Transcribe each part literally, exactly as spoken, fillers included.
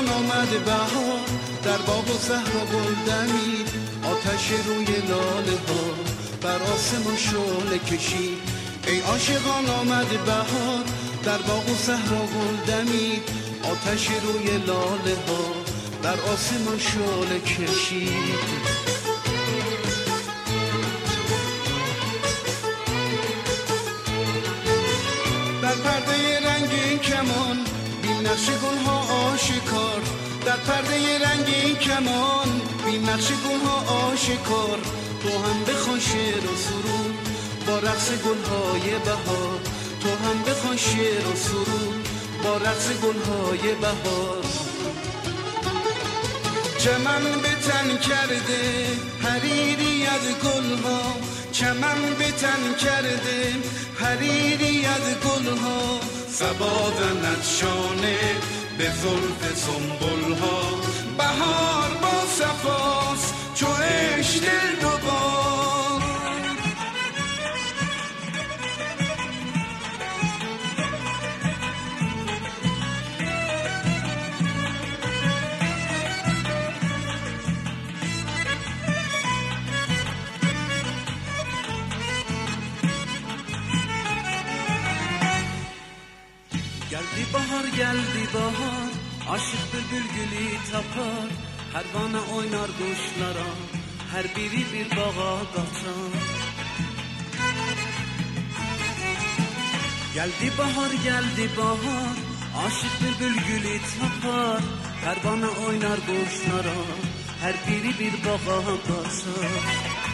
عاشقان آمد بهار، در باغ و صحرا گل دمید، آتش روی لاله ها بر آسمان شعله کشید. ای عاشقان آمد بهار، در باغ و صحرا گل دمید، آتش روی لاله ها بر آسمان شعله کشید. در پرده رنگین کمان بی نقش گلها آشکار، در پرده رنگین کمان بی نقش گلها آشکار، تو هم بخوان شعر و سرود با رقص گلهای بهار، تو هم بخوان شعر و سرود با رقص گلهای بهار. چمن به تن کرده حریری از گلها، چمن به تن کرده حریری از گلها، صبا زند شانه به زلف سنبلها، بهار با صفاست چو عشق دلربا. Geldi bahar geldi bahar, aşık bülbül gülü tapar, pervane oynar kuşlara, her biri bir bağa kaçar. Geldi bahar geldi bahar, aşık bülbül gülü tapar, pervane oynar kuşlara, her biri bir bağa kaçar.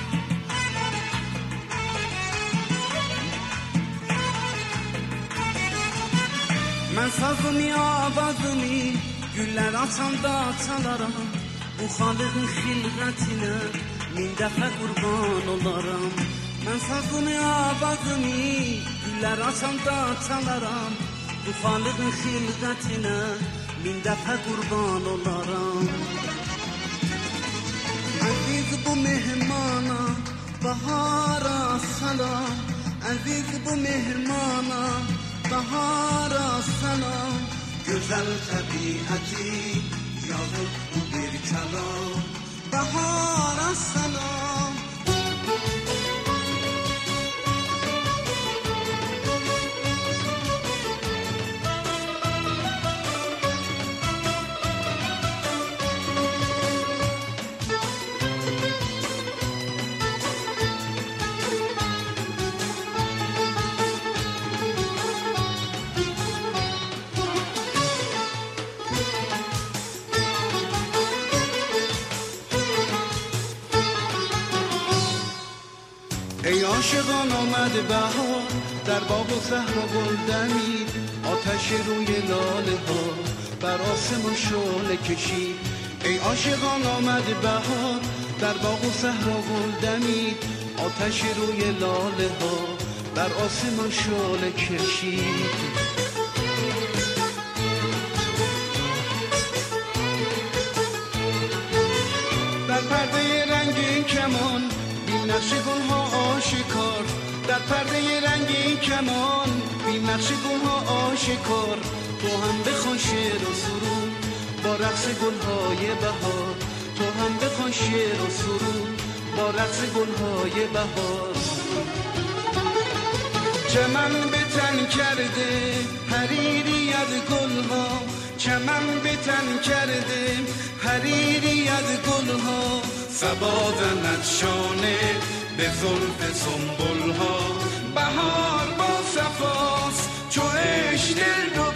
Mən sazımı, avazımı, güller açanda çalaram, bu xalığın xilqətinə min dəfə qurban olaram. Mən sazımı, avazımı, güller açanda çalaram, bu xalığın xilqətinə min dəfə qurban olaram. Əziz bu mehmana, bahara salam, əziz bu mehmana, bahara salam. Güzel tabiati yazıp bu bir kelam, bahara salam. ای عاشقان آمد بهار، در باغ و صحرا گل دمید، آتش روی لاله ها بر آسمان شعله کشید. ای عاشقان آمد بهار، در باغ و صحرا گل دمید، آتش روی لاله ها بر آسمان شعله کشید. در پرده رنگین کمان بی نقش گلها آشکار، در پرده رنگین کمان بی نقش گلها آشکار، تو هم بخوان شعر و سرود با رقص گلهای بهار، تو هم بخوان شعر و سرود با رقص گلهای بهار. چمن به تن کرده حریری از گلها، چمن به تن کرده حریری از گلها، صبا زند شانه به زلف سنبلها، بهار با صفاست چو عشق دل